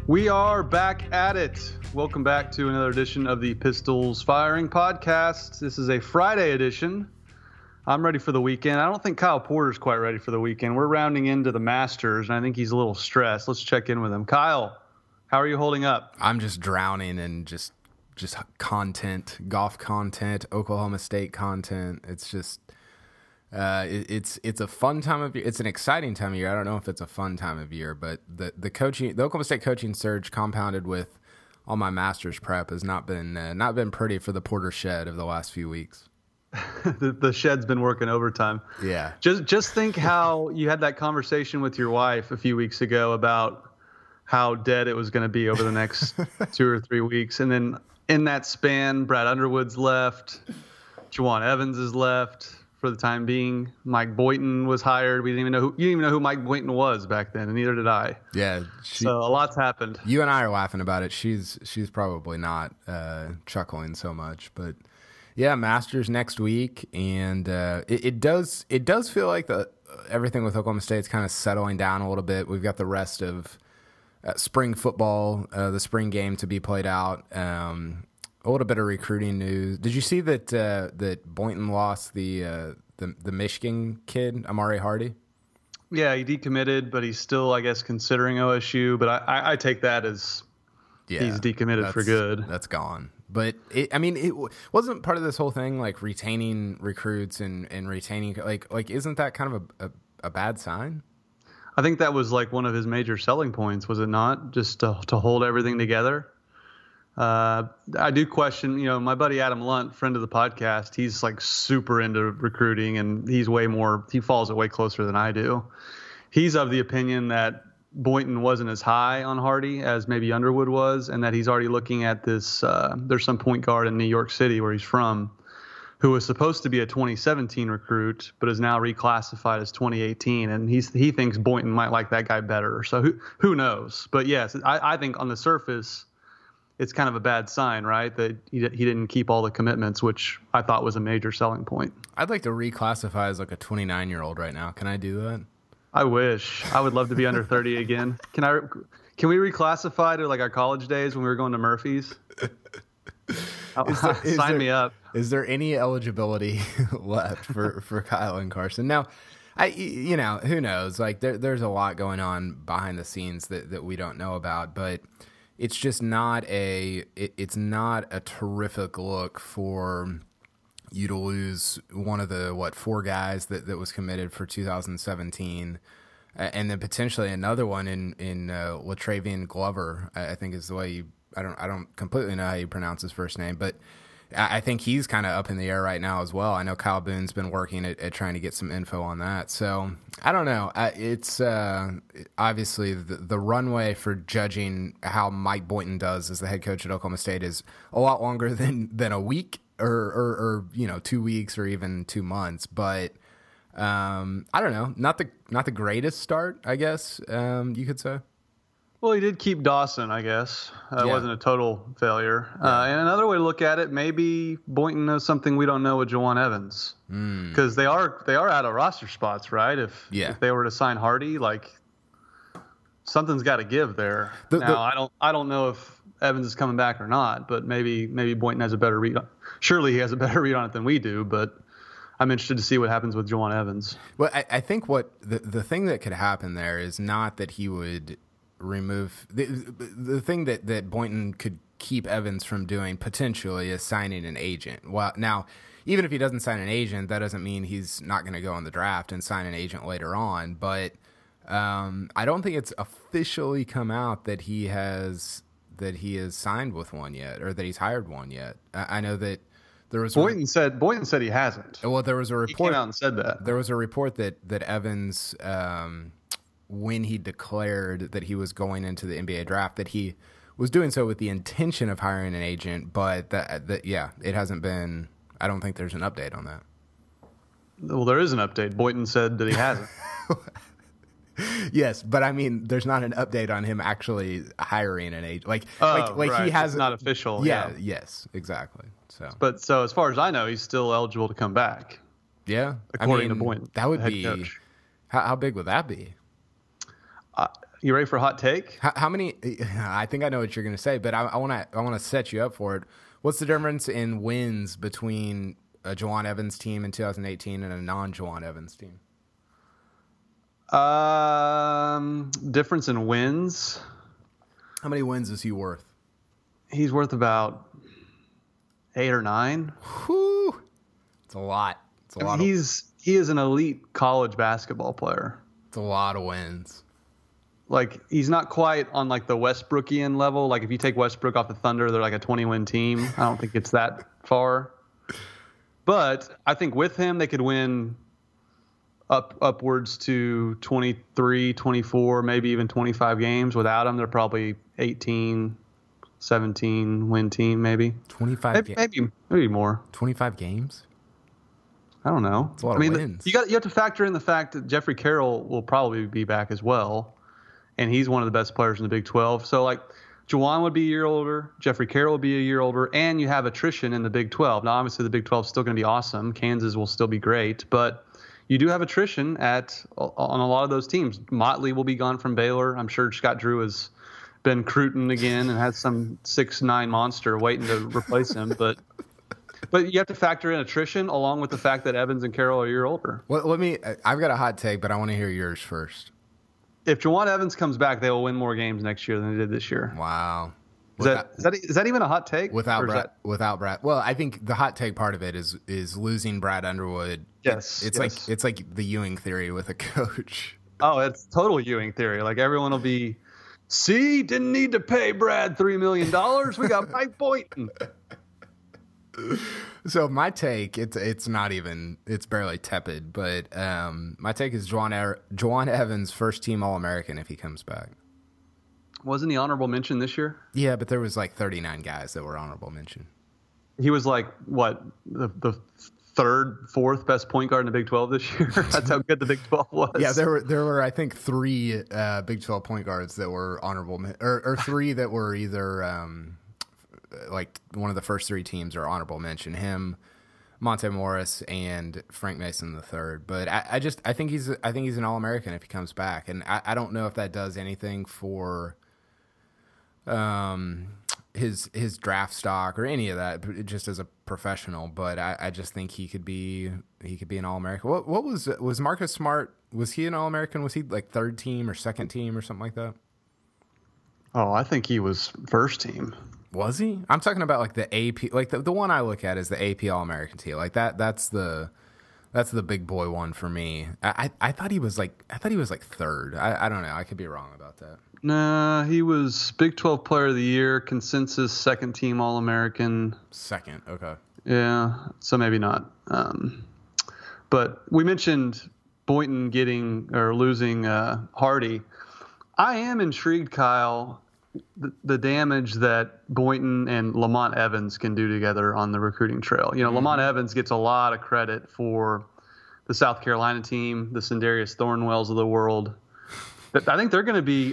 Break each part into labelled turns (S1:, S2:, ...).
S1: We are back at it. Welcome back to another edition of the Pistols Firing Podcast. This is a Friday edition. I'm ready for the weekend. I don't think Kyle Porter's quite ready for the weekend. We're rounding into the Masters, and I think he's a little stressed. Let's check in with him. Kyle, how are you holding up?
S2: I'm just drowning in just content, golf content, Oklahoma State content. It's just it's a fun time of year. It's an exciting time of year. I don't know if it's a fun time of year, but the Oklahoma State coaching surge compounded with all my Masters prep has not been pretty for the Porter shed of the last few weeks.
S1: The shed's been working overtime.
S2: Yeah.
S1: Just think how you had that conversation with your wife a few weeks ago about how dead it was going to be over the next 2 or 3 weeks, and then in that span, Brad Underwood's left, Juwan Evans is left. For the time being, Mike Boynton was hired. You didn't even know who Mike Boynton was back then, and neither did I.
S2: Yeah,
S1: so a lot's happened.
S2: You and I are laughing about it. She's probably not chuckling so much, but yeah, Masters next week, and it does feel like everything with Oklahoma State's kind of settling down a little bit. We've got the rest of spring football, the spring game to be played out. A little bit of recruiting news. Did you see that Boynton lost the Michigan kid, Amari Hardy?
S1: Yeah, he decommitted, but he's still, I guess, considering OSU. But I take that as he's decommitted for good.
S2: That's gone. But it wasn't part of this whole thing, like retaining recruits and retaining like isn't that kind of a bad sign?
S1: I think that was like one of his major selling points, was it not? Just to hold everything together. I do question, my buddy Adam Lunt, friend of the podcast, he's like super into recruiting, and he follows it way closer than I do. He's of the opinion that Boynton wasn't as high on Hardy as maybe Underwood was, and that he's already looking at this. There's some point guard in New York City where he's from who was supposed to be a 2017 recruit, but is now reclassified as 2018. And he thinks Boynton might like that guy better. So who knows? But yes, I think on the surface, it's kind of a bad sign, right? That he didn't keep all the commitments, which I thought was a major selling point.
S2: I'd like to reclassify as like a 29-year-old right now. Can I do that?
S1: I wish. I would love to be under 30 again. Can we reclassify to like our college days when we were going to Murphy's? Sign me up.
S2: Is there any eligibility left for Kyle and Carson? Now, who knows? Like there's a lot going on behind the scenes that we don't know about, but it's just not it's not a terrific look for you to lose one of the 4 guys that was committed for 2017, and then potentially another one in Latravian Glover, I think is the way I don't completely know how you pronounce his first name, but I think he's kind of up in the air right now as well. I know Kyle Boone's been working at trying to get some info on that. So I don't know. It's obviously the runway for judging how Mike Boynton does as the head coach at Oklahoma State is a lot longer than a week or 2 weeks or even 2 months. But I don't know. Not the greatest start, I guess you could say.
S1: Well, he did keep Dawson, I guess. It wasn't a total failure. And another way to look at it, maybe Boynton knows something we don't know with Juwan Evans, because they are out of roster spots, right? If they were to sign Hardy, like something's got to give there. I don't know if Evans is coming back or not, but maybe Boynton has a better read. Surely he has a better read on it than we do, but I'm interested to see what happens with Juwan Evans.
S2: Well, I think what the thing that could happen there is not that he would remove the thing that Boynton could keep Evans from doing potentially is signing an agent. Well, now, even if he doesn't sign an agent, that doesn't mean he's not going to go in the draft and sign an agent later on. But I don't think it's officially come out that he has signed with one yet, or that he's hired one yet. I know that there was
S1: Boynton said he hasn't.
S2: Well, there was a report.
S1: He came out and said that.
S2: There was a report that Evans, when he declared that he was going into the NBA draft, that he was doing so with the intention of hiring an agent, but it hasn't been. I don't think there's an update on that.
S1: Well, there is an update. Boynton said that he hasn't.
S2: Yes, but I mean, there's not an update on him actually hiring an agent. Like
S1: right.
S2: He has.
S1: It's not official.
S2: Yeah. Yes. Exactly.
S1: So as far as I know, he's still eligible to come back.
S2: Yeah.
S1: According to Boynton,
S2: that would be. How big would that be?
S1: You ready for a hot take?
S2: How many? I think I know what you're going to say, but I want to set you up for it. What's the difference in wins between a Jawaan Evans team in 2018 and a non-Jawaan Evans team?
S1: Difference in wins.
S2: How many wins is he worth?
S1: He's worth about 8 or 9.
S2: Whew. It's a lot. It's a lot.
S1: He is an elite college basketball player.
S2: It's a lot of wins.
S1: Like, he's not quite on like the Westbrookian level. Like, if you take Westbrook off the Thunder, they're like a 20-win team. I don't think it's that far. But I think with him, they could win upwards to 23, 24, maybe even 25 games. Without him, they're probably 18, 17 win team, maybe.
S2: 25
S1: games. Maybe more.
S2: 25 games?
S1: I don't know.
S2: It's a lot of wins.
S1: You have to factor in the fact that Jeffrey Carroll will probably be back as well, and he's one of the best players in the Big 12. So, like, Jawaan would be a year older, Jeffrey Carroll would be a year older, and you have attrition in the Big 12. Now, obviously, the Big 12 is still going to be awesome. Kansas will still be great, but you do have attrition on a lot of those teams. Motley will be gone from Baylor. I'm sure Scott Drew has been Cruton again and has some 6'9" monster waiting to replace him, but you have to factor in attrition along with the fact that Evans and Carroll are a year older.
S2: Well, I've got a hot take, but I want to hear yours first.
S1: If Jawaan Evans comes back, they will win more games next year than they did this year.
S2: Wow.
S1: Is that even a hot take?
S2: Without Brad. Well, I think the hot take part of it is losing Brad Underwood.
S1: Yes.
S2: It's like the Ewing theory with a coach.
S1: Oh, it's total Ewing theory. Like, everyone will be, see, didn't need to pay Brad $3 million. We got Mike Boynton.
S2: So my take, it's not even, it's barely tepid, but my take is Jawaan Evans first team All-American if he comes back.
S1: Wasn't he honorable mention this year?
S2: Yeah, but there was like 39 guys that were honorable mention.
S1: He was like, what, the third, fourth best point guard in the Big 12 this year? That's how good the Big 12 was.
S2: Yeah, there were I think 3 Big 12 point guards that were honorable, or 3 that were either like one of the first 3 teams are honorable mention. Him, Monte Morris, and Frank Mason III. But I think he's an All-American if he comes back, and I don't know if that does anything for his draft stock or any of that, just as a professional. But I just think he could be an All-American. What was Marcus Smart? Was he an All-American? Was he like third team or second team or something like that?
S1: Oh, I think he was first team.
S2: Was he? I'm talking about like the AP, like the one I look at is the AP All-American team. Like that's the big boy one for me. I thought he was like third. I don't know. I could be wrong about that.
S1: Nah, he was Big 12 Player of the Year, consensus second team All-American.
S2: Second, okay.
S1: Yeah, so maybe not. But we mentioned Boynton losing Hardy. I am intrigued, Kyle, the damage that Boynton and Lamont Evans can do together on the recruiting trail. You know, Lamont Evans gets a lot of credit for the South Carolina team, the Sindarius Thornwells of the world. I think they're going to be.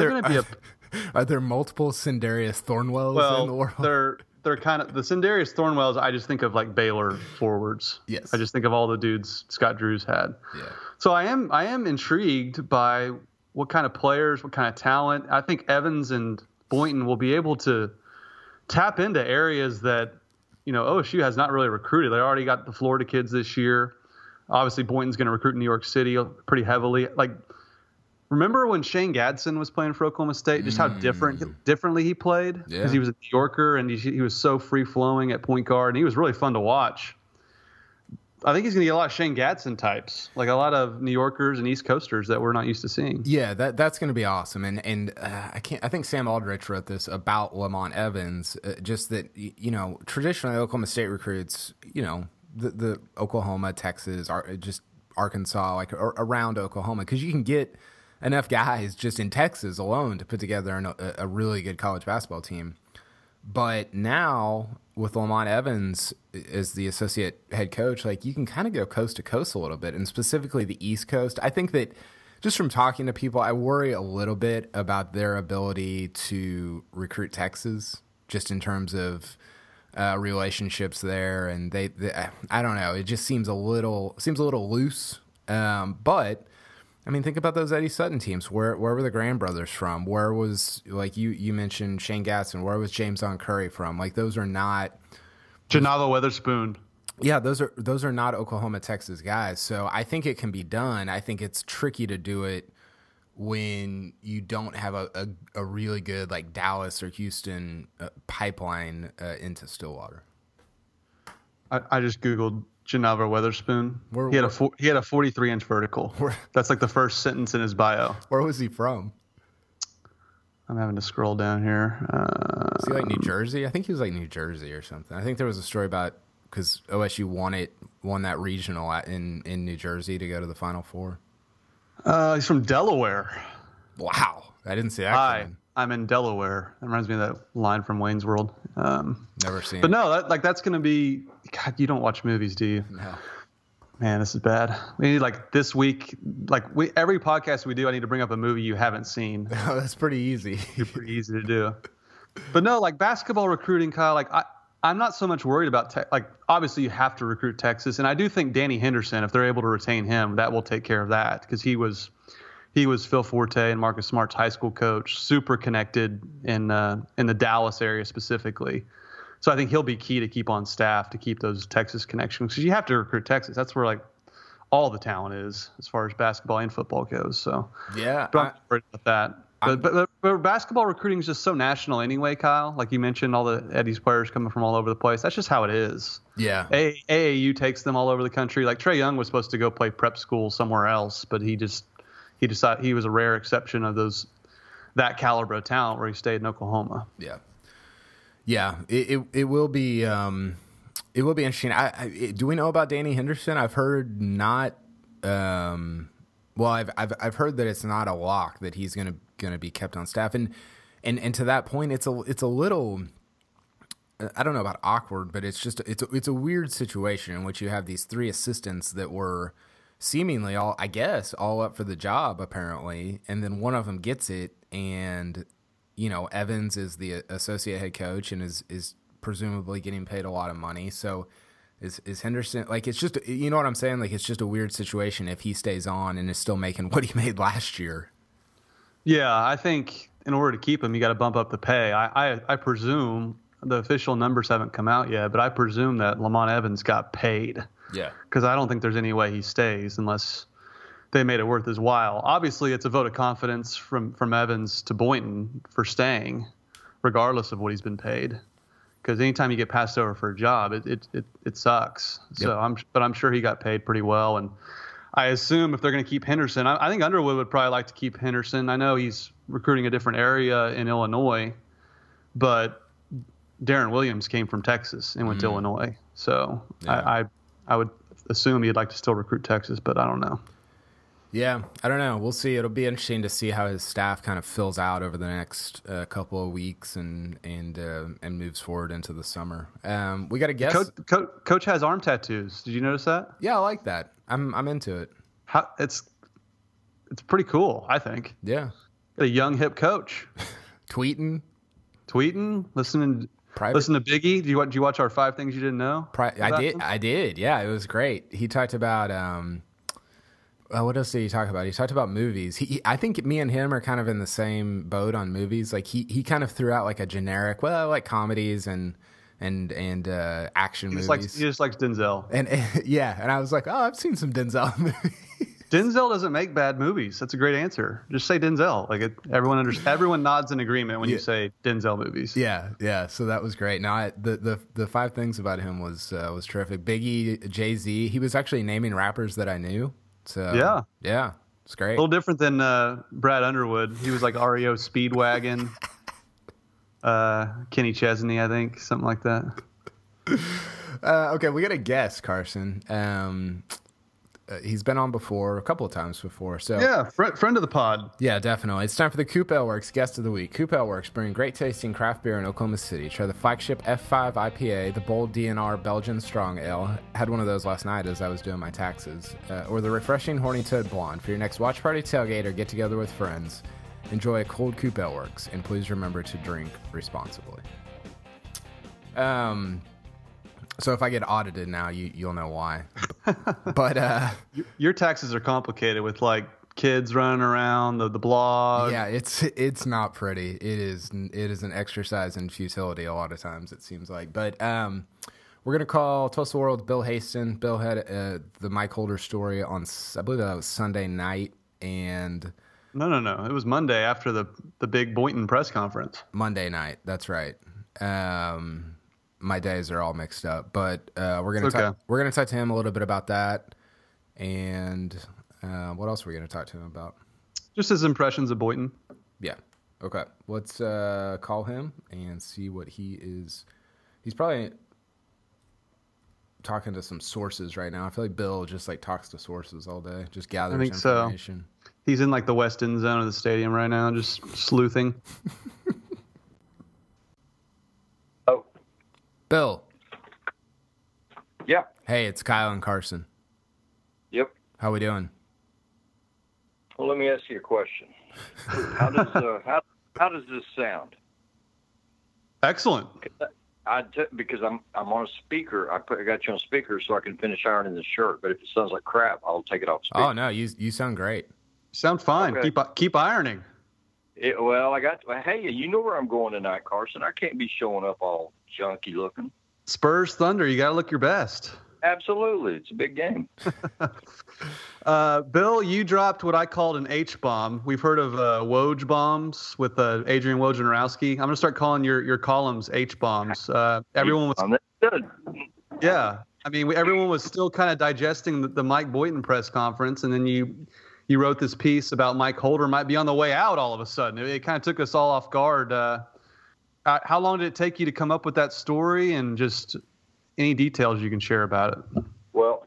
S2: Are there multiple Sindarius Thornwells in the world?
S1: They're kind of the Sindarius Thornwells. I just think of like Baylor forwards.
S2: Yes.
S1: I just think of all the dudes Scott Drew's had.
S2: Yeah.
S1: So I am intrigued by what kind of players, what kind of talent. I think Evans and Boynton will be able to tap into areas that, you know, OSU has not really recruited. They already got the Florida kids this year. Obviously, Boynton's going to recruit in New York City pretty heavily. Like, remember when Shane Gadsden was playing for Oklahoma State? Just how differently he played? Because he was a New Yorker and he was so free-flowing at point guard, and he was really fun to watch. I think he's going to get a lot of Shane Gadsden types, like a lot of New Yorkers and East Coasters that we're not used to seeing.
S2: Yeah, that's going to be awesome. And I think Sam Aldrich wrote this about Lamont Evans, just that, you know, traditionally Oklahoma State recruits, you know, the Oklahoma, Texas, just Arkansas, like around Oklahoma, because you can get enough guys just in Texas alone to put together a really good college basketball team. But now with Lamont Evans as the associate head coach, like, you can kind of go coast to coast a little bit, and specifically the East Coast. I think that just from talking to people, I worry a little bit about their ability to recruit Texas, just in terms of relationships there. And they I don't know. It just seems a little loose. But I mean, think about those Eddie Sutton teams. Where were the Graham brothers from? Where was, like you mentioned Shane Gatson? Where was James On Curry from? Like, those are not
S1: Janava Weatherspoon.
S2: Yeah, those are not Oklahoma, Texas guys. So I think it can be done. I think it's tricky to do it when you don't have a really good like Dallas or Houston pipeline into Stillwater.
S1: I just Googled Janava Weatherspoon. He had a 43-inch vertical. That's like the first sentence in his bio.
S2: Where was he from?
S1: I'm having to scroll down here.
S2: Is he like New Jersey? I think he was like New Jersey or something. I think there was a story about because OSU won that regional in New Jersey to go to the Final Four.
S1: He's from Delaware.
S2: Wow, I didn't see that.
S1: Hi, I'm in Delaware. That reminds me of that line from Wayne's World.
S2: Never seen.
S1: But no, that's going to be. God, you don't watch movies, do you?
S2: No.
S1: Man, this is bad. We need like this week, every podcast we do, I need to bring up a movie you haven't seen.
S2: Oh, that's pretty easy.
S1: You're pretty easy to do. But no, like basketball recruiting, Kyle. Like I'm not so much worried about obviously you have to recruit Texas, and I do think Danny Henderson, if they're able to retain him, that will take care of that because he was Phil Forte and Marcus Smart's high school coach, super connected in the Dallas area specifically. So I think he'll be key to keep on staff to keep those Texas connections because you have to recruit Texas. That's where like all the talent is as far as basketball and football goes. So
S2: yeah,
S1: I'm not worried about that. But basketball recruiting is just so national anyway, Kyle. Like you mentioned, all the Eddie's players coming from all over the place. That's just how it is.
S2: Yeah.
S1: AAU takes them all over the country. Like Trae Young was supposed to go play prep school somewhere else, but he decided he was a rare exception of that caliber of talent where he stayed in Oklahoma.
S2: Yeah. Yeah, it will be interesting. Do we know about Danny Henderson? I've heard not. I've heard that it's not a lock that he's gonna be kept on staff, and to that point, it's a little. I don't know about awkward, but it's a weird situation in which you have these three assistants that were seemingly all up for the job apparently, and then one of them gets it and. Evans is the associate head coach and is presumably getting paid a lot of money. So is Henderson like it's just you know what I'm saying? Like it's just a weird situation if he stays on and is still making what he made last year.
S1: Yeah, I think in order to keep him, you got to bump up the pay. I presume the official numbers haven't come out yet, but I presume that Lamont Evans got paid.
S2: Yeah,
S1: because I don't think there's any way he stays unless they made it worth his while. Obviously, it's a vote of confidence from Evans to Boynton for staying, regardless of what he's been paid. Because anytime you get passed over for a job, it sucks.
S2: Yep.
S1: So I'm sure he got paid pretty well. And I assume if they're going to keep Henderson, I think Underwood would probably like to keep Henderson. I know he's recruiting a different area in Illinois, but Darren Williams came from Texas and went to Illinois. So yeah. I would assume he'd like to still recruit Texas, but I don't know.
S2: Yeah, I don't know. We'll see. It'll be interesting to see how his staff kind of fills out over the next couple of weeks and moves forward into the summer. We got to guess.
S1: Coach has arm tattoos. Did you notice that?
S2: Yeah, I like that. I'm into it.
S1: It's pretty cool, I think.
S2: Yeah,
S1: a young hip coach.
S2: Tweeting,
S1: listening to Biggie. Did you watch our 5 Things You Didn't Know?
S2: I did. Yeah, it was great. He talked about. What else did he talk about? He talked about movies. I think me and him are kind of in the same boat on movies. Like he kind of threw out like a generic, well, like comedies and action movies.
S1: He just likes Denzel.
S2: And yeah, and I was like, oh, I've seen some Denzel movies.
S1: Denzel doesn't make bad movies. That's a great answer. Just say Denzel. Like everyone nods in agreement when you say Denzel movies.
S2: Yeah. So that was great. Now the 5 things about him was terrific. Biggie, Jay-Z. He was actually naming rappers that I knew. So yeah, it's great.
S1: A little different than Brad Underwood. He was like REO Speedwagon, Kenny Chesney, I think, something like that.
S2: Okay, we got a guest, Carson. He's been on before, a couple of times before. So
S1: yeah, friend of the pod.
S2: Yeah, definitely. It's time for the Coop Ale Works Guest of the Week. Coop Ale Works bring great tasting craft beer in Oklahoma City. Try the flagship F5 IPA, the bold DNR Belgian Strong Ale. Had one of those last night as I was doing my taxes. Or the refreshing Horny Toad Blonde for your next watch party, tailgate, or get together with friends. Enjoy a cold Coop Ale Works, and please remember to drink responsibly. So if I get audited now, you'll know why. But
S1: your taxes are complicated with like kids running around, the blog.
S2: Yeah, it's not pretty. It is an exercise in futility a lot of times, it seems like. But we're going to call Tulsa World Bill Haston. Bill had the Mike Holder story on, I believe that was Sunday night. And
S1: No. It was Monday after the big Boynton press conference.
S2: Monday night, that's right. My days are all mixed up. But we're going to talk to him a little bit about that. And what else are we going to talk to him about?
S1: Just his impressions of Boynton.
S2: Yeah. Okay. Let's call him and see what he is. He's probably talking to some sources right now. I feel like Bill just like talks to sources all day, just gathers information.
S1: So. He's in like the west end zone of the stadium right now, just sleuthing.
S3: Oh,
S2: Bill.
S3: Yeah.
S2: Hey, it's Kyle and Carson.
S3: Yep.
S2: How we doing?
S3: Well, let me ask you a question. How does this sound?
S1: Excellent.
S3: Because I'm on a speaker. I got you on speaker so I can finish ironing the shirt. But if it sounds like crap, I'll take it off speaker.
S2: Oh no, you sound great.
S1: Sound fine.
S3: Okay.
S1: Keep ironing.
S3: Hey, you know where I'm going tonight, Carson. I can't be showing up all junky looking.
S1: Spurs Thunder. You got to look your best.
S3: Absolutely, it's a big game.
S1: Bill, you dropped what I called an H-bomb. We've heard of Woj bombs with Adrian Wojnarowski. I'm going to start calling your columns H-bombs. Everyone was yeah. I mean, everyone was still kind of digesting the Mike Boynton press conference, and then you wrote this piece about Mike Holder might be on the way out all of a sudden. It kind of took us all off guard. How long did it take you to come up with that story, and just any details you can share about it?
S3: Well,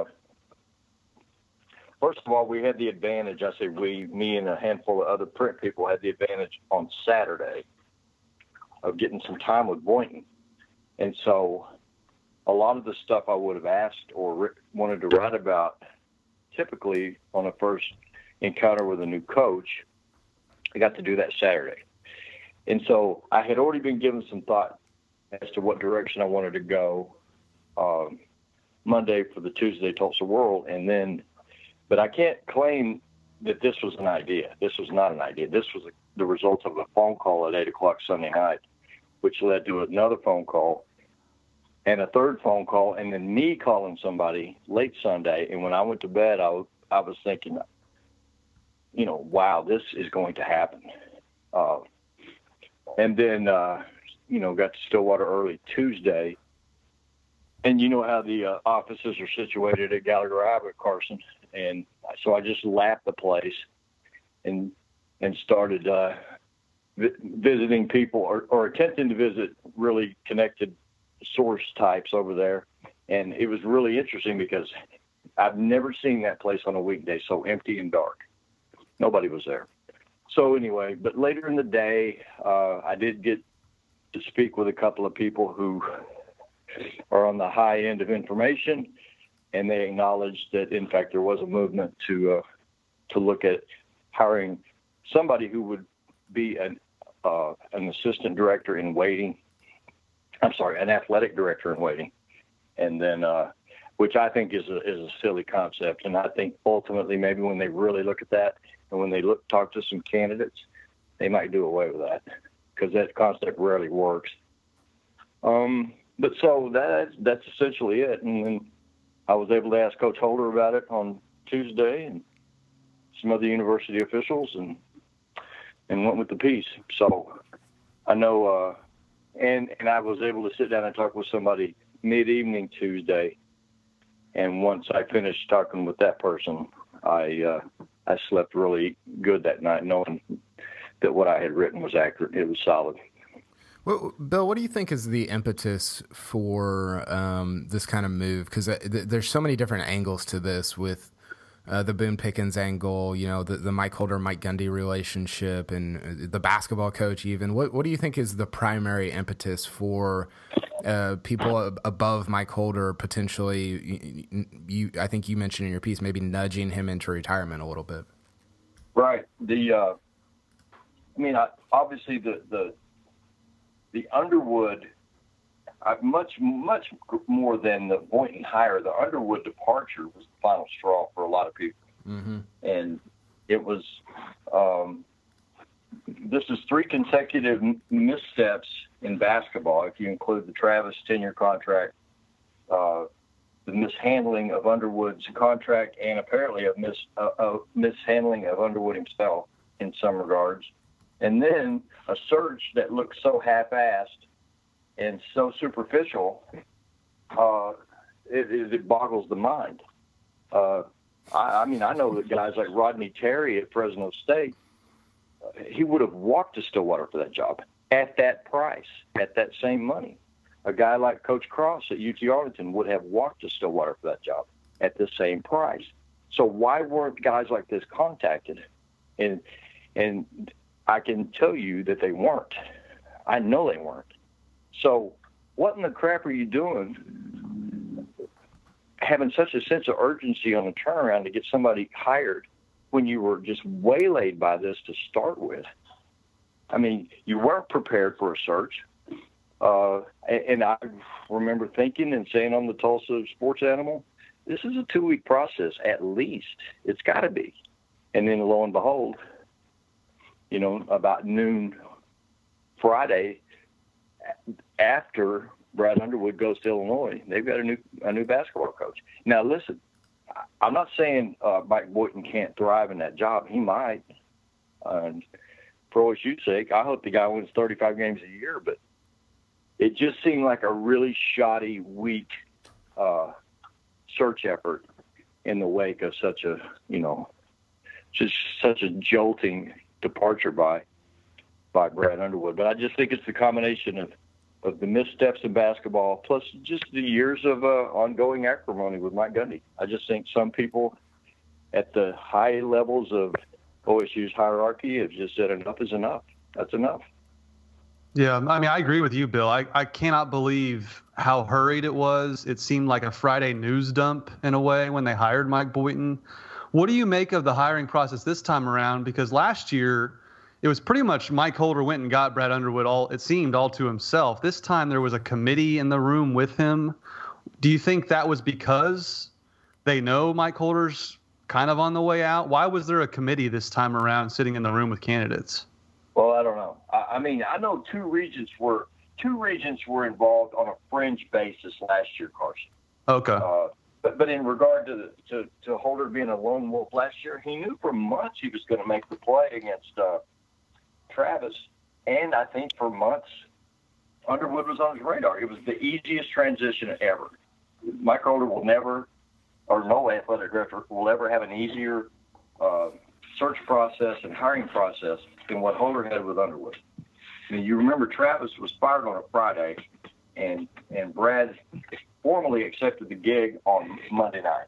S3: first of all, we had the advantage. I say me and a handful of other print people had the advantage on Saturday of getting some time with Boynton. And so a lot of the stuff I would have asked or wanted to write about, typically on a first encounter with a new coach, I got to do that Saturday. And so I had already been given some thought as to what direction I wanted to go Monday for the Tuesday Tulsa World. But I can't claim that this was an idea. This was not an idea. This was the result of a phone call at 8 o'clock Sunday night, which led to another phone call and a third phone call, and then me calling somebody late Sunday. And when I went to bed, I was thinking, wow, this is going to happen. And then, got to Stillwater early Tuesday. And you know how the offices are situated at Gallagher Ave at Carson. And so I just lapped the place and started visiting people or attempting to visit really connected source types over there. And it was really interesting because I've never seen that place on a weekday so empty and dark. Nobody was there. So anyway, but later in the day, I did get to speak with a couple of people who are on the high end of information, and they acknowledged that, in fact, there was a movement to look at hiring somebody who would be an assistant director in waiting. I'm sorry, an athletic director in waiting, and then which I think is a silly concept. And I think ultimately, maybe when they really look at that and when they talk to some candidates, they might do away with that because that concept rarely works. But so that's essentially it. And then I was able to ask Coach Holder about it on Tuesday and some other university officials and went with the piece. So I know, and I was able to sit down and talk with somebody mid-evening Tuesday. And once I finished talking with that person, I slept really good that night, knowing that what I had written was accurate. It was solid.
S2: Well, Bill, what do you think is the impetus for this kind of move? Because there's so many different angles to this with the Boone Pickens angle, the Mike Holder, Mike Gundy relationship, and the basketball coach even. What do you think is the primary impetus for people above Mike Holder potentially, I think you mentioned in your piece, maybe nudging him into retirement a little bit?
S3: Right. Obviously the Underwood, much more than the Boynton hire, the Underwood departure was the final straw for a lot of people. Mm-hmm. And It was this is 3 consecutive missteps in basketball, if you include the Travis tenure contract, the mishandling of Underwood's contract, and apparently a mishandling of Underwood himself in some regards. And then a search that looks so half-assed and so superficial, it boggles the mind. I mean, I know that guys like Rodney Terry at Fresno State, he would have walked to Stillwater for that job at that price, at that same money. A guy like Coach Cross at UT Arlington would have walked to Stillwater for that job at the same price. So why weren't guys like this contacted? And I can tell you that they weren't. I know they weren't. So what in the crap are you doing having such a sense of urgency on the turnaround to get somebody hired when you were just waylaid by this to start with? I mean, you weren't prepared for a search. And I remember thinking and saying on the Tulsa Sports Animal, this is a 2-week process at least. It's got to be. And then lo and behold, you know, about noon Friday, after Brad Underwood goes to Illinois, they've got a new basketball coach. Now, listen, I'm not saying Mike Boynton can't thrive in that job. He might. For OSU's sake, I hope the guy wins 35 games a year, but it just seemed like a really shoddy, weak search effort in the wake of such a, you know, just such a jolting departure by Brad Underwood. But I just think it's the combination of the missteps in basketball plus just the years of ongoing acrimony with Mike Gundy. I just think some people at the high levels of OSU's hierarchy have just said enough is enough. That's enough.
S1: Yeah, I mean, I agree with you, Bill. I cannot believe how hurried it was. It seemed like a Friday news dump in a way when they hired Mike Boynton. What do you make of the hiring process this time around? Because last year, it was pretty much Mike Holder went and got Brad Underwood all to himself. This time there was a committee in the room with him. Do you think that was because they know Mike Holder's kind of on the way out? Why was there a committee this time around sitting in the room with candidates?
S3: Well, I don't know. I mean, I know two regents were involved on a fringe basis last year, Carson.
S1: Okay.
S3: But in regard to Holder being a lone wolf last year, he knew for months he was going to make the play against Travis, and I think for months Underwood was on his radar. It was the easiest transition ever. Mike Holder will never, or no athletic director will ever have an easier search process and hiring process than what Holder had with Underwood. I mean, you remember Travis was fired on a Friday, and Brad formally accepted the gig on Monday night,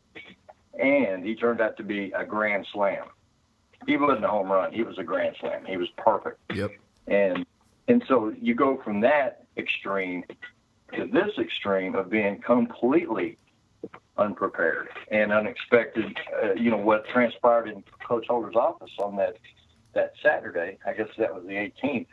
S3: and he turned out to be a grand slam. He wasn't a home run. He was a grand slam. He was perfect.
S2: Yep.
S3: And so you go from that extreme to this extreme of being completely unprepared and unexpected. You know, what transpired in Coach Holder's office on that Saturday, I guess that was the 18th.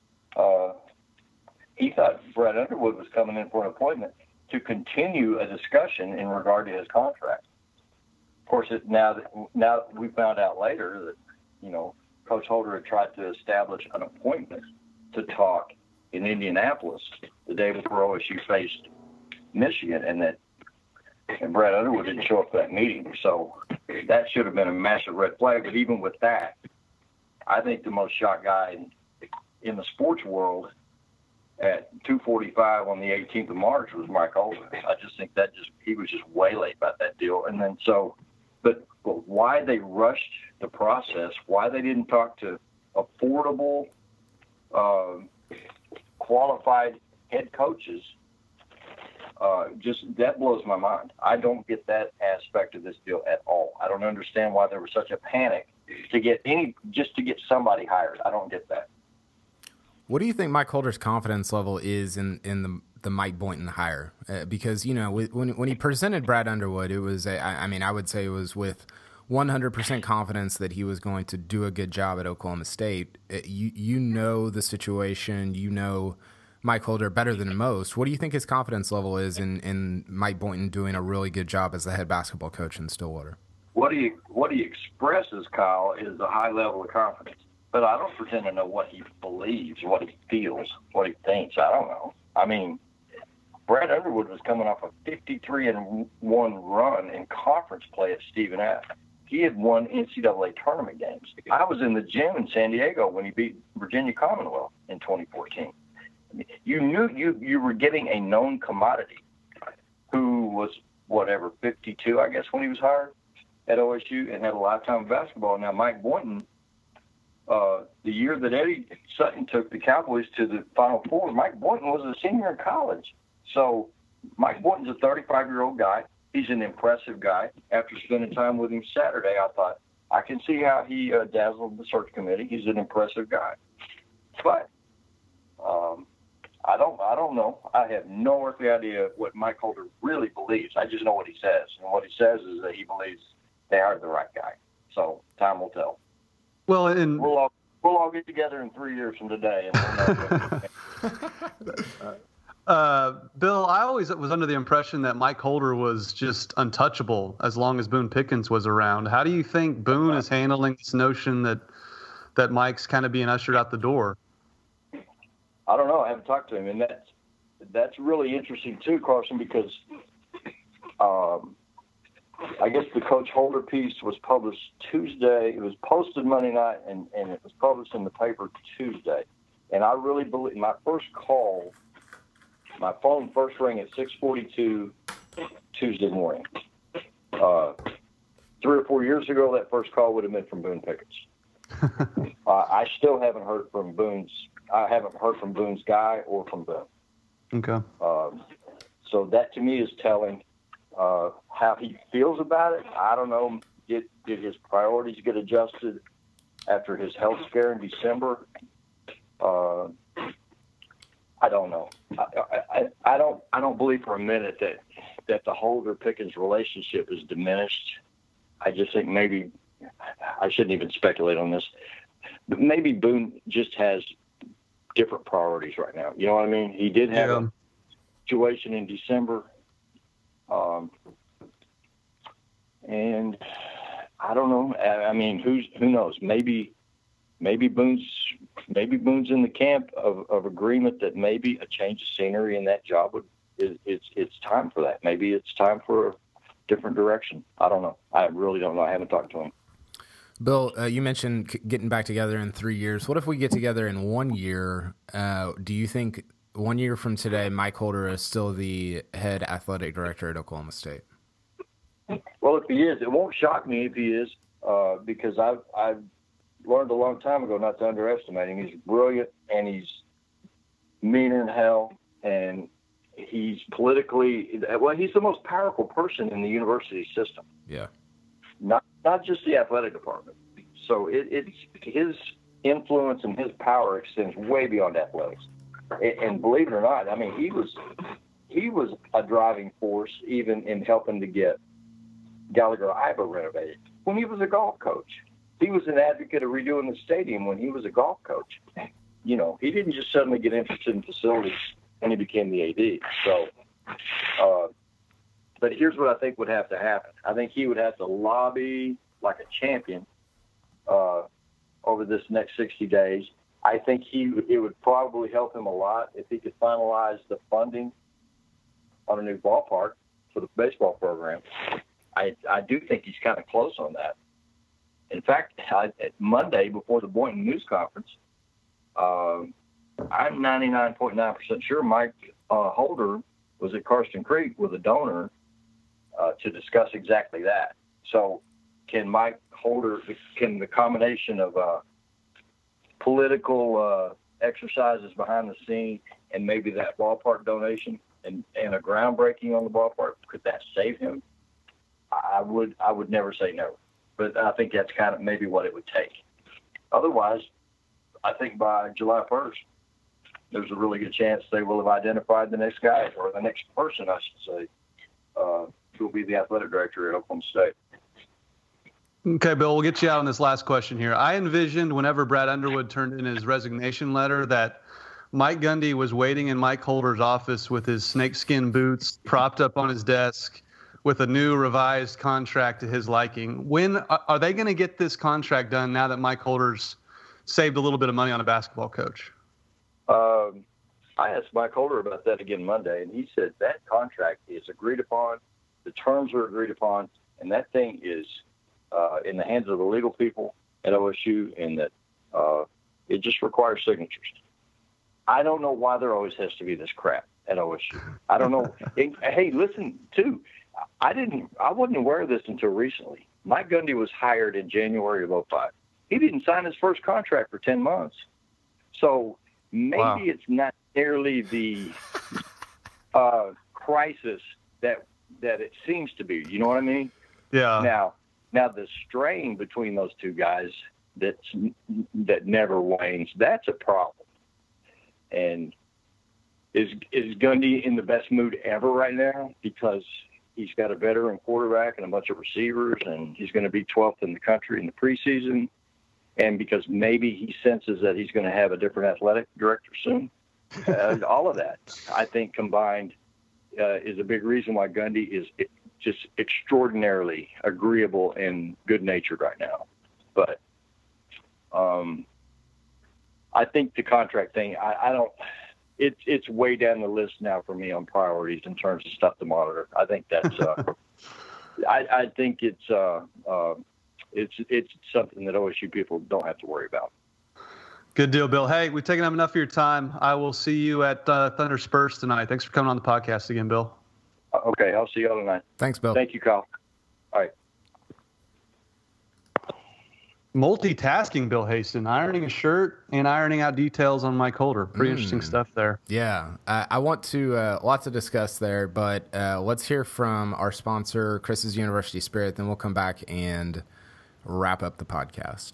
S3: He thought Brad Underwood was coming in for an appointment to continue a discussion in regard to his contract. Of course, now we found out later that, you know, Coach Holder had tried to establish an appointment to talk in Indianapolis the day before OSU faced Michigan, and Brad Underwood didn't show up for that meeting. So that should have been a massive red flag. But even with that, I think the most shocked guy in the sports world at 2:45 on the 18th of March was Mike Holder. I just think he was just waylaid by that deal. And then but why they rushed the process, why they didn't talk to affordable, qualified head coaches, just that blows my mind. I don't get that aspect of this deal at all. I don't understand why there was such a panic to get somebody hired. I don't get that.
S2: What do you think Mike Holder's confidence level is in the Mike Boynton hire? Because, you know, when he presented Brad Underwood, it was, I would say it was with 100% confidence that he was going to do a good job at Oklahoma State. You know the situation, you know Mike Holder better than most. What do you think his confidence level is in Mike Boynton doing a really good job as the head basketball coach in Stillwater?
S3: what he expresses, Kyle, is a high level of confidence. But I don't pretend to know what he believes, what he feels, what he thinks. I don't know. I mean, Brad Underwood was coming off a 53-1 run in conference play at Stephen F. He had won NCAA tournament games. I was in the gym in San Diego when he beat Virginia Commonwealth in 2014. You knew you were getting a known commodity who was, 52, I guess, when he was hired at OSU and had a lifetime of basketball. Now, Mike Boynton, the year that Eddie Sutton took the Cowboys to the Final Four, Mike Boynton was a senior in college. So Mike Boynton's a 35-year-old guy. He's an impressive guy. After spending time with him Saturday, I thought, I can see how he dazzled the search committee. He's an impressive guy. But I don't know. I have no earthly idea what Mike Holder really believes. I just know what he says. And what he says is that he believes they are the right guy. So time will tell.
S1: Well, and
S3: we'll all get together in 3 years from today, and we'll know.
S1: Bill, I always was under the impression that Mike Holder was just untouchable as long as Boone Pickens was around. How do you think Boone is handling this notion that Mike's kind of being ushered out the door?
S3: I don't know. I haven't talked to him, and that's really interesting too, Carson, because I guess the Coach Holder piece was published Tuesday. It was posted Monday night, and it was published in the paper Tuesday. And I really believe my first call, my phone first rang at 6:42 Tuesday morning. 3 or 4 years ago, that first call would have been from Boone Pickens. I still haven't heard from Boone's. I haven't heard from Boone's guy or from Boone.
S1: Okay.
S3: So that to me is telling. How he feels about it, I don't know. Did his priorities get adjusted after his health scare in December? I don't know. I don't believe for a minute that the Holder Pickens relationship is diminished. I just think maybe I shouldn't even speculate on this, but maybe Boone just has different priorities right now. You know what I mean? He did have a situation in December. And I don't know. I mean, who knows? Maybe Boone's in the camp of agreement that maybe a change of scenery in that job it's time for that. Maybe it's time for a different direction. I don't know. I really don't know. I haven't talked to him.
S2: Bill, you mentioned getting back together in 3 years. What if we get together in 1 year? Do you think 1 year from today, Mike Holder is still the head athletic director at Oklahoma State?
S3: Well, if he is, it won't shock me if he is, because I've learned a long time ago not to underestimate him. He's brilliant, and he's meaner than hell, and he's politically – well, he's the most powerful person in the university system.
S2: Yeah.
S3: Not just the athletic department. So it's his influence and his power extends way beyond athletics. And believe it or not, I mean, he was a driving force even in helping to get Gallagher-Iba renovated when he was a golf coach. He was an advocate of redoing the stadium when he was a golf coach. You know, he didn't just suddenly get interested in facilities when he became the AD. So, but here's what I think would have to happen. I think he would have to lobby like a champion over this next 60 days. I think it would probably help him a lot if he could finalize the funding on a new ballpark for the baseball program. I do think he's kind of close on that. In fact, Monday before the Boynton news conference, I'm 99.9% sure Mike Holder was at Karsten Creek with a donor to discuss exactly that. So can the combination of political exercises behind the scene and maybe that ballpark donation and a groundbreaking on the ballpark, could that save him? I would never say no, but I think that's kind of maybe what it would take. Otherwise, I think by July 1st, there's a really good chance they will have identified the next guy, or the next person, I should say, who will be the athletic director at Oklahoma State.
S1: Okay, Bill, we'll get you out on this last question here. I envisioned whenever Brad Underwood turned in his resignation letter that Mike Gundy was waiting in Mike Holder's office with his snakeskin boots propped up on his desk, with a new revised contract to his liking. When are they going to get this contract done now that Mike Holder's saved a little bit of money on a basketball coach?
S3: I asked Mike Holder about that again Monday, and he said that contract is agreed upon, the terms are agreed upon, and that thing is in the hands of the legal people at OSU, and that it just requires signatures. I don't know why there always has to be this crap at OSU. I don't know. Hey, listen, too, I wasn't aware of this until recently. Mike Gundy was hired in January of 2005. He didn't sign his first contract for 10 months. So maybe it's not nearly the crisis that it seems to be. You know what I mean?
S1: Yeah.
S3: Now the strain between those two guys that never wanes, that's a problem. And is Gundy in the best mood ever right now because he's got a veteran quarterback and a bunch of receivers, and he's going to be 12th in the country in the preseason, and because maybe he senses that he's going to have a different athletic director soon? All of that, I think, combined is a big reason why Gundy is just extraordinarily agreeable and good-natured right now. But I think the contract thing, I don't – it's way down the list now for me on priorities in terms of stuff to monitor. I think that's I think it's something that OSU people don't have to worry about.
S1: Good deal, Bill. Hey, we've taken up enough of your time. I will see you at Thunder Spurs tonight. Thanks for coming on the podcast again, Bill.
S3: Okay, I'll see you all tonight.
S2: Thanks, Bill.
S3: Thank you, Kyle. All right.
S1: Multitasking, Bill Haston, ironing a shirt and ironing out details on Mike Holder. Pretty interesting stuff there.
S2: Yeah, I want to lots to discuss there, but let's hear from our sponsor, Chris's University Spirit. Then we'll come back and wrap up the podcast.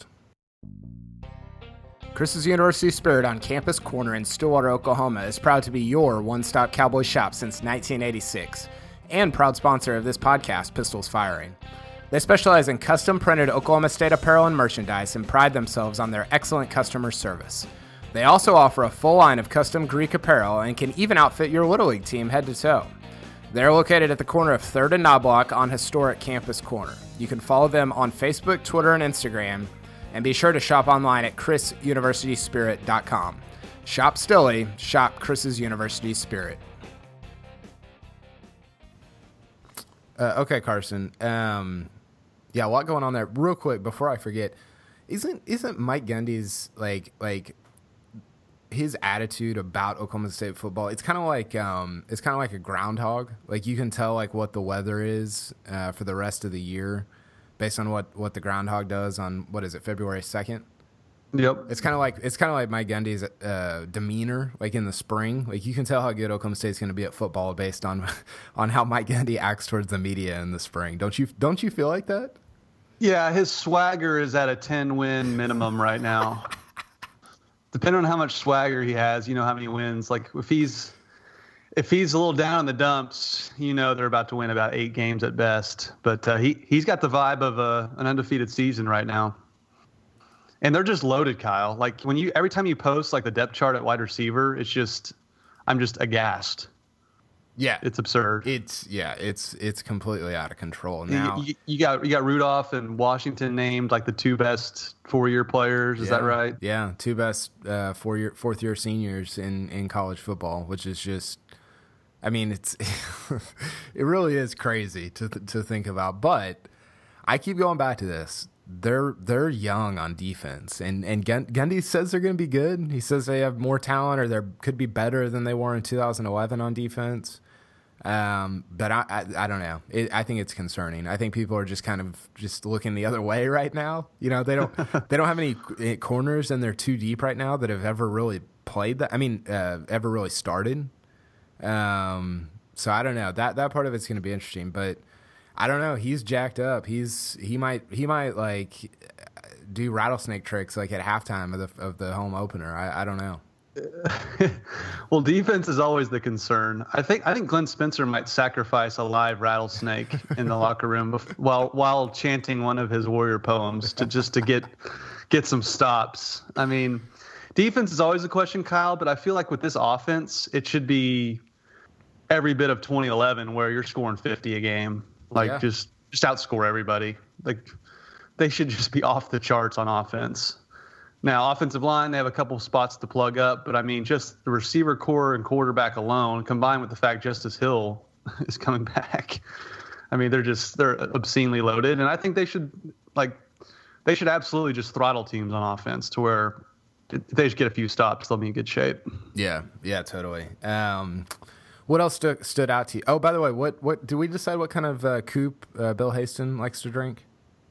S2: Chris's University Spirit on Campus Corner in Stillwater, Oklahoma is proud to be your one-stop cowboy shop since 1986 and proud sponsor of this podcast, Pistols Firing. They specialize in custom-printed Oklahoma State apparel and merchandise and pride themselves on their excellent customer service. They also offer a full line of custom Greek apparel and can even outfit your Little League team head to toe. They're located at the corner of 3rd and Knobloch on historic Campus Corner. You can follow them on Facebook, Twitter, and Instagram, and be sure to shop online at chrisuniversityspirit.com. Shop Stilly, shop Chris's University Spirit. Okay, Carson. Yeah, a lot going on there. Real quick, before I forget, isn't Mike Gundy's like his attitude about Oklahoma State football? It's kind of like a groundhog. Like you can tell like what the weather is for the rest of the year based on what the groundhog does on February 2nd.
S1: Yep.
S2: It's kind of like Mike Gundy's demeanor, like in the spring. Like you can tell how good Oklahoma State's going to be at football based on how Mike Gundy acts towards the media in the spring. Don't you feel like that?
S1: Yeah, his swagger is at a 10-win minimum right now. Depending on how much swagger he has, you know how many wins. Like if he's a little down in the dumps, you know they're about to win about 8 games at best. But he's got the vibe of an undefeated season right now. And they're just loaded, Kyle. Like every time you post like the depth chart at wide receiver, I'm just aghast.
S2: Yeah,
S1: it's absurd.
S2: It's completely out of control now.
S1: You got Rudolph and Washington named like the 2 best 4-year players. Is that right?
S2: Yeah, 2 best fourth year seniors in college football, which is just, I mean, it's it really is crazy to think about. But I keep going back to this. They're young on defense, and Gundy says they're going to be good. He says they have more talent, or they could be better than they were in 2011 on defense. But I don't know. I think it's concerning. I think people are just kind of just looking the other way right now. You know, they don't have any corners, and they're too deep right now that have ever really played that. I mean, ever really started. So I don't know. That part of it's going to be interesting, but I don't know. He's jacked up. He might like do rattlesnake tricks like at halftime of the home opener. I don't know.
S1: Well, defense is always the concern. I think Glenn Spencer might sacrifice a live rattlesnake in the locker room while chanting one of his warrior poems to get some stops. I mean, defense is always a question, Kyle, but I feel like with this offense, it should be every bit of 2011 where you're scoring 50 a game. Like just outscore everybody. Like they should just be off the charts on offense. Now, offensive line, they have a couple spots to plug up, but I mean, just the receiver core and quarterback alone, combined with the fact Justice Hill is coming back. I mean, they're obscenely loaded, and I think they should absolutely just throttle teams on offense to where if they just get a few stops, they'll be in good shape.
S2: Yeah, totally. What else stood out to you? Oh, by the way, what do we decide what kind of coupe Bill Haston likes to drink?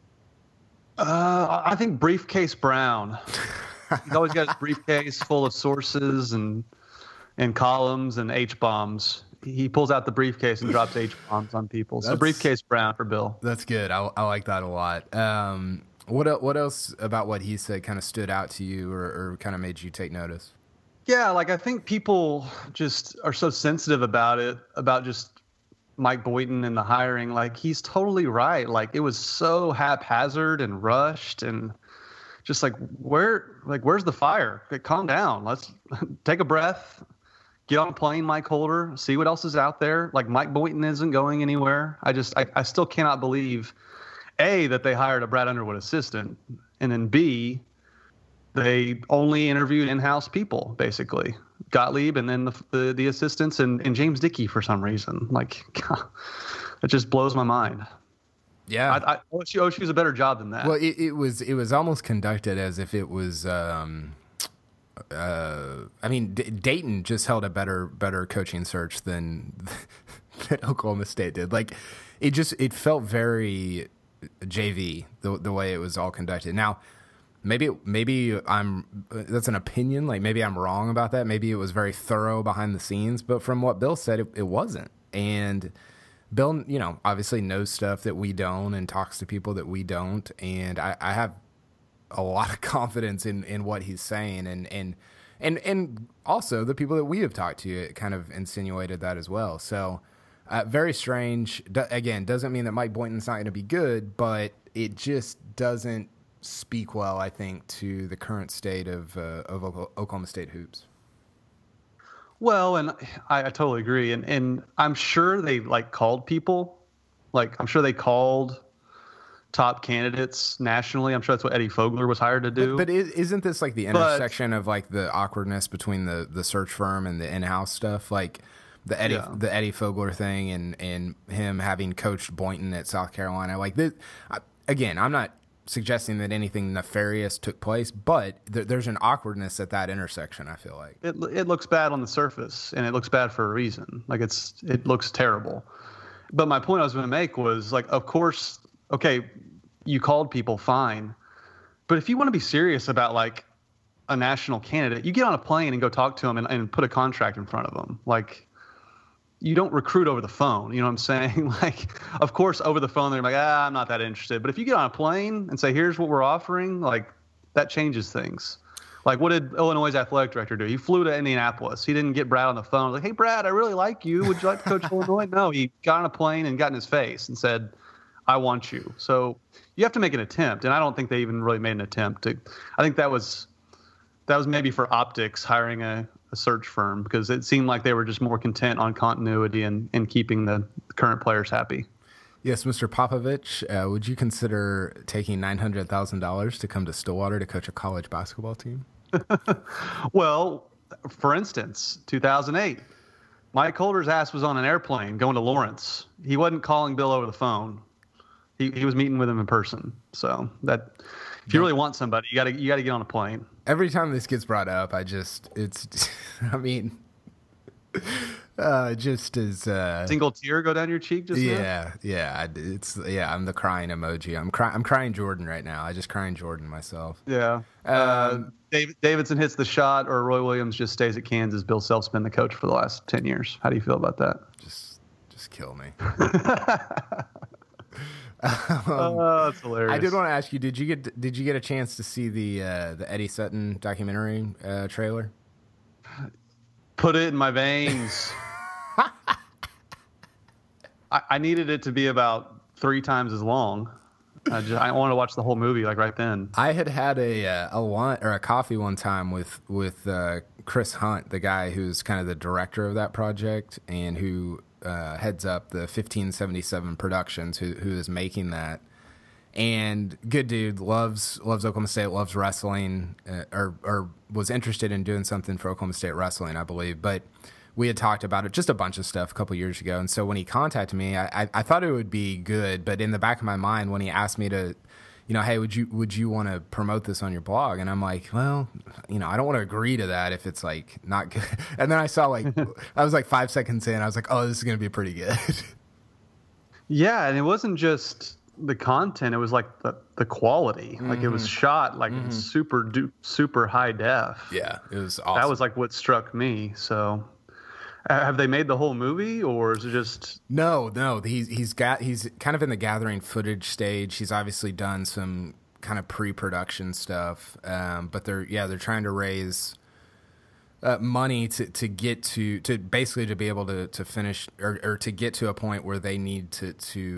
S1: I think Briefcase Brown. He's always got his briefcase full of sources and columns and H-bombs. He pulls out the briefcase and drops H-bombs on people. So Briefcase Brown for Bill.
S2: That's good. I like that a lot. What else about what he said kind of stood out to you or kind of made you take notice?
S1: Yeah, like I think people just are so sensitive about it, about just Mike Boynton and the hiring. Like he's totally right. Like it was so haphazard and rushed and just where's the fire? Like, calm down. Let's take a breath. Get on a plane, Mike Holder. See what else is out there. Like Mike Boynton isn't going anywhere. I still cannot believe A, that they hired a Brad Underwood assistant, and then B, they only interviewed in-house people, basically. Gottlieb and then the assistants and James Dickey for some reason. Like, God, it just blows my mind.
S2: Yeah.
S1: OSU's a better job than that.
S2: Well, it was almost conducted as if it was Dayton just held a better coaching search than Oklahoma State did. Like, it felt very JV the way it was all conducted. Now, maybe that's an opinion. Like maybe I'm wrong about that. Maybe it was very thorough behind the scenes, but from what Bill said, it wasn't. And Bill, obviously knows stuff that we don't and talks to people that we don't. And I have a lot of confidence in what he's saying. And also the people that we have talked to kind of insinuated that as well. So very strange. Again, doesn't mean that Mike Boynton's not going to be good, but it just doesn't speak well, I think, to the current state of Oklahoma State hoops.
S1: Well, and I totally agree. And I'm sure they called people. Like I'm sure they called top candidates nationally. I'm sure that's what Eddie Fogler was hired to do.
S2: But isn't this like the intersection of like the awkwardness between the search firm and the in-house stuff? Like the Eddie Fogler thing and him having coached Boynton at South Carolina. Like this, again, I'm not suggesting that anything nefarious took place, but there's an awkwardness at that intersection, I feel like.
S1: It looks bad on the surface, and it looks bad for a reason. Like it looks terrible. But my point I was going to make was, like, of course, okay, you called people, fine. But if you want to be serious about, like, a national candidate, you get on a plane and go talk to them and put a contract in front of them. Like, you don't recruit over the phone. You know what I'm saying? Like, of course, over the phone, they're like, I'm not that interested. But if you get on a plane and say, here's what we're offering, like, that changes things. Like, what did Illinois' athletic director do? He flew to Indianapolis. He didn't get Brad on the phone. Like, hey, Brad, I really like you. Would you like to coach Illinois? No, he got on a plane and got in his face and said, I want you. So you have to make an attempt. And I don't think they even really made an attempt. I think that was maybe for optics, hiring a search firm, because it seemed like they were just more content on continuity and keeping the current players happy.
S2: Yes, Mr. Popovich, would you consider taking $900,000 to come to Stillwater to coach a college basketball team?
S1: Well, for instance, 2008, Mike Holder's ass was on an airplane going to Lawrence. He wasn't calling Bill over the phone. He was meeting with him in person. So that if you really want somebody, you got to get on a plane.
S2: Every time this gets brought up, just as
S1: single tear go down your cheek just now?
S2: I'm the crying emoji. I'm crying Jordan right now. I just crying Jordan myself.
S1: Yeah. Davidson hits the shot, or Roy Williams just stays at Kansas. Bill Self's been the coach for the last 10 years. How do you feel about that?
S2: Just kill me.
S1: That's hilarious.
S2: I did want to ask you, did you get a chance to see the Eddie Sutton documentary trailer?
S1: Put it in my veins. I needed it to be about 3 times as long. I wanted to watch the whole movie like right then.
S2: I had a lunch or a coffee one time with Chris Hunt, the guy who's kind of the director of that project and who heads up the 1577 Productions, who is making that. And good dude, loves Oklahoma State, loves wrestling, or was interested in doing something for Oklahoma State wrestling, I believe. But we had talked about it, just a bunch of stuff a couple years ago. And so when he contacted me, I thought it would be good. But in the back of my mind, when he asked me to, hey, would you want to promote this on your blog? And I'm like, well, I don't want to agree to that if it's like not good. And then I saw I was like 5 seconds in, I was like, oh, this is going to be pretty good.
S1: Yeah, and it wasn't just the content, it was like the quality. Like it was shot like super high def.
S2: Yeah, it was awesome.
S1: That was like what struck me. So have they made the whole movie, or is it just
S2: no he's kind of in the gathering footage stage. He's obviously done some kind of pre-production stuff, but they're trying to raise money to get to basically to be able to finish or to get to a point where they need to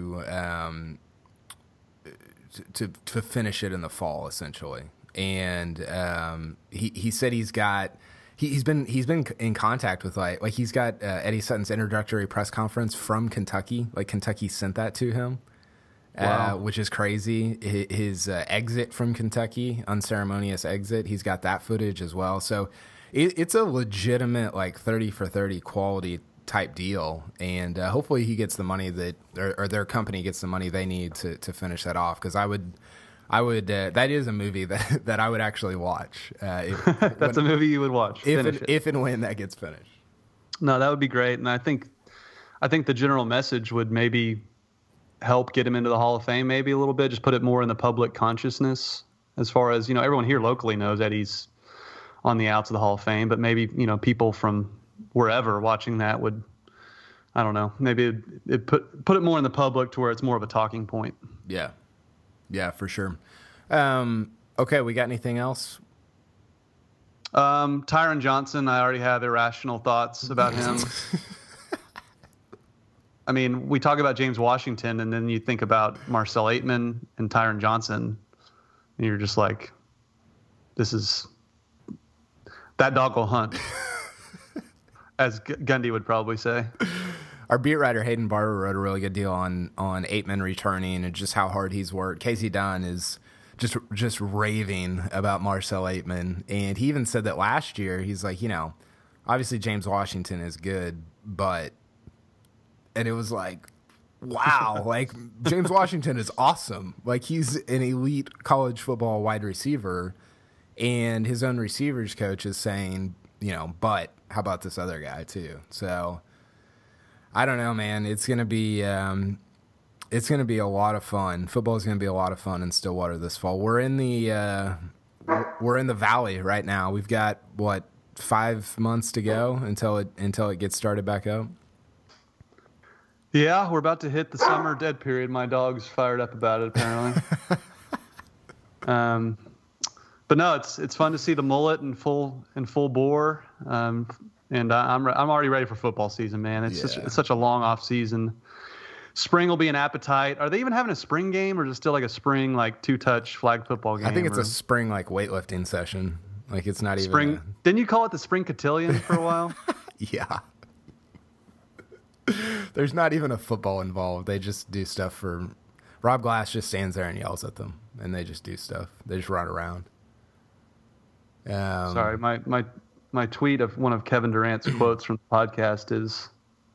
S2: finish it in the fall, essentially. And he said he's been in contact with like he's got Eddie Sutton's introductory press conference from Kentucky. Like Kentucky sent that to him. Wow. Which is crazy. His exit from Kentucky, unceremonious exit, he's got that footage as well. So it's a legitimate like 30 for 30 quality type deal, and hopefully he gets the money that or their company gets the money they need to finish that off, because I would that is a movie that I would actually watch.
S1: That's a movie you would watch
S2: if and when that gets finished.
S1: No, that would be great, and I think the general message would maybe help get him into the Hall of Fame maybe a little bit, just put it more in the public consciousness, as far as everyone here locally knows Eddie's on the outs of the Hall of Fame, but maybe people from wherever watching that would, I don't know, maybe it put it more in the public to where it's more of a talking point.
S2: Yeah, for sure. Okay, we got anything else?
S1: Tyron Johnson, I already have irrational thoughts about him. I mean, we talk about James Washington, and then you think about Marcel Aitman and Tyron Johnson, and you're just like, that dog will hunt, as Gundy would probably say.
S2: Our beat writer Hayden Barber wrote a really good deal on Aitman returning and just how hard he's worked. Casey Dunn is just raving about Marcel Aitman, and he even said that last year he's like, obviously James Washington is good, and it was like, wow, like James Washington is awesome. Like he's an elite college football wide receiver, and his own receivers coach is saying, but how about this other guy too? So I don't know, man. It's gonna be a lot of fun. Football is gonna be a lot of fun in Stillwater this fall. We're in the valley right now. We've got 5 months to go until it gets started back up.
S1: Yeah, we're about to hit the summer dead period. My dog's fired up about it, apparently. But no, it's fun to see the mullet in full bore, and I'm already ready for football season, man. It's such a long off season. Spring will be an appetite. Are they even having a spring game, or is it still like a spring 2-touch flag football game?
S2: I think it's a spring weightlifting session. Like it's not
S1: spring.
S2: even
S1: Didn't you call it the spring cotillion for a while?
S2: Yeah. There's not even a football involved. They just do stuff for. Rob Glass just stands there and yells at them, and they just do stuff. They just run around.
S1: Sorry, my tweet of one of Kevin Durant's quotes from the podcast is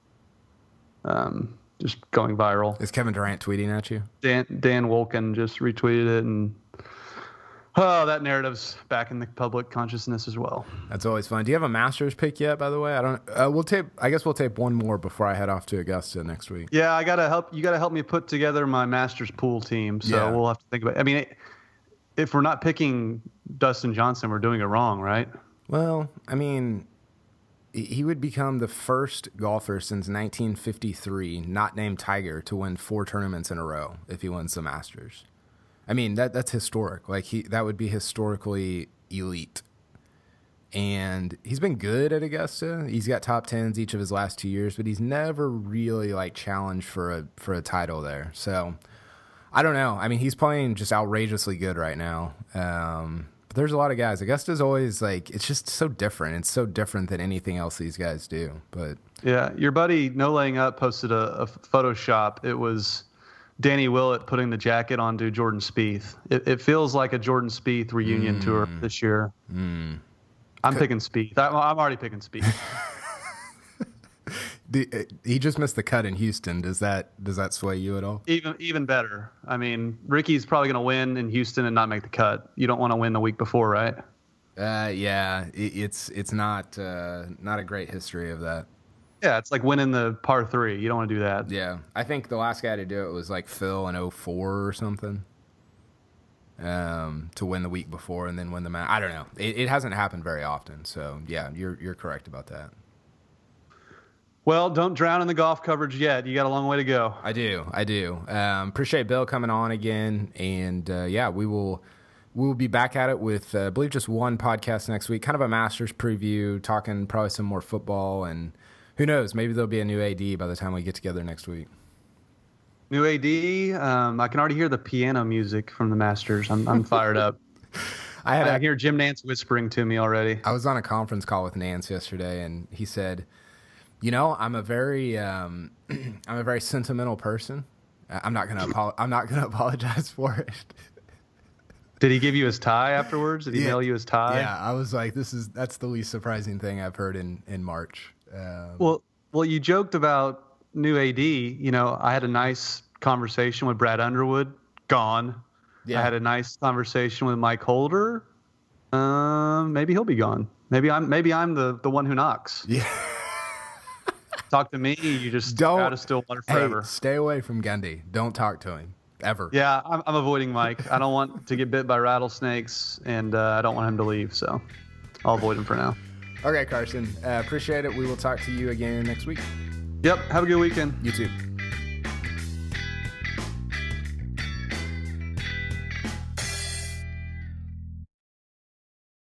S1: just going viral.
S2: Is Kevin Durant tweeting at you?
S1: Dan Wolken just retweeted it, and that narrative's back in the public consciousness as well.
S2: That's always fun. Do you have a Masters pick yet, by the way? I don't. I guess we'll tape one more before I head off to Augusta next week.
S1: Yeah, you gotta help me put together my Masters pool team. So we'll have to think about it. I mean, if we're not picking Dustin Johnson, we're doing it wrong, right?
S2: Well, I mean, he would become the first golfer since 1953, not named Tiger, to win 4 tournaments in a row if he wins the Masters. I mean, that's historic. Like that would be historically elite. And he's been good at Augusta. He's got top 10s each of his last 2 years, but he's never really challenged for a title there. So I don't know. I mean, he's playing just outrageously good right now. But there's a lot of guys. Augusta's always like, it's just so different. It's so different than anything else these guys do. But
S1: yeah, your buddy No Laying Up posted a Photoshop. It was Danny Willett putting the jacket onto Jordan Spieth. It feels like a Jordan Spieth reunion tour this year. I'm picking Spieth. I'm already picking Spieth.
S2: He just missed the cut in Houston. Does that sway you at all?
S1: Even better. I mean, Ricky's probably going to win in Houston and not make the cut. You don't want to win the week before, right?
S2: Yeah. It's not a great history of that.
S1: Yeah, it's like winning the par 3. You don't want to do that.
S2: Yeah, I think the last guy to do it was like Phil in 2004 or something. To win the week before and then win the match. I don't know. It hasn't happened very often. So yeah, you're correct about that.
S1: Well, don't drown in the golf coverage yet. You got a long way to go.
S2: I do. Appreciate Bill coming on again, and yeah, we will be back at it with I believe just one podcast next week, kind of a Masters preview, talking probably some more football, and who knows, maybe there'll be a new AD by the time we get together next week.
S1: New AD, I can already hear the piano music from the Masters. I'm fired up. I can hear Jim Nantz whispering to me already.
S2: I was on a conference call with Nantz yesterday, and he said, "You know, I'm a very sentimental person. I'm not gonna apologize for it."
S1: Did he give you his tie afterwards? Did he mail you his tie?
S2: Yeah, I was like, that's the least surprising thing I've heard in March.
S1: Well, you joked about new AD. You know, I had a nice conversation with Brad Underwood. Gone. Yeah. I had a nice conversation with Mike Holder. Maybe he'll be gone. Maybe I'm the one who knocks.
S2: Yeah.
S1: Talk to me. You just out of Stillwater forever.
S2: Hey, stay away from Gundy. Don't talk to him ever.
S1: Yeah, I'm avoiding Mike. I don't want to get bit by rattlesnakes, and I don't want him to leave. So I'll avoid him for now.
S2: Okay, Carson. Appreciate it. We will talk to you again next week.
S1: Yep. Have a good weekend.
S2: You too.